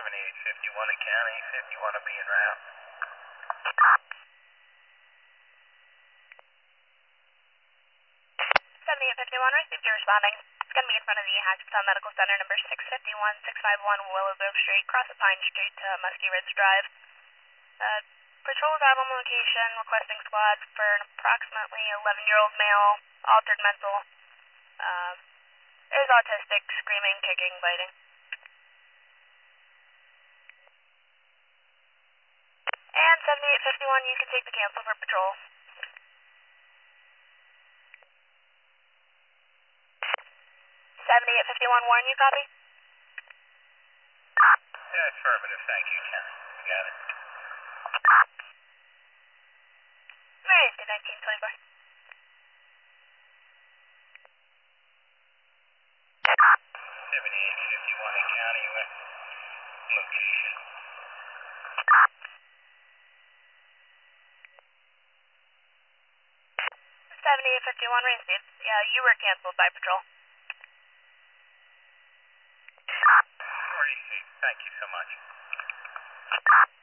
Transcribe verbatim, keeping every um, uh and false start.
seventy-eight fifty-one at County, fifty-one will be en route. seventy-eight fifty-one, received you responding. It's going to be in front of the Hackettstown Medical Center, number six fifty-one, six fifty-one Willow Grove Street, cross of Pine Street to Muskie Ridge Drive. Uh, patrol is out on location, requesting squad for an approximately eleven-year-old male, altered mental. Um, is autistic, screaming, kicking, biting. And seventy-eight fifty-one, you can take the cancel for patrol. seventy-eight fifty-one, Warren, you copy? Yeah, affirmative, thank you, County. Got it. Alright, to nineteen twenty-four. seventy-eight fifty-one at County, what location? seventy-eight fifty-one, received. Yeah, you were canceled by patrol. Received, thank you so much.